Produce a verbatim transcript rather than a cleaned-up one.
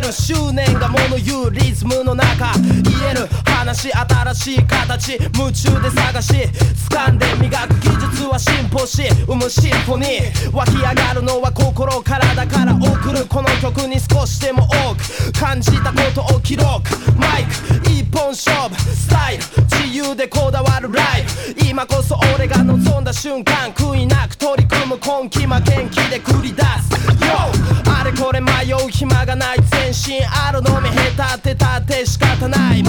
ゅっしゅうねんが物言うリズムの中言える話新しい形夢中で探し掴んで磨く技術は進歩し生むシンフォニー湧き上がるのは心からだから送るこの曲に少しでも多く感じたことを記録マイク一本勝負スタイル自由でこだわるライブ今こそ俺が望んだ瞬間悔いなく取り組む根気負けん気で繰り出す Yo あれこれ迷う暇がない全身あるのみ下手ってたって仕方ない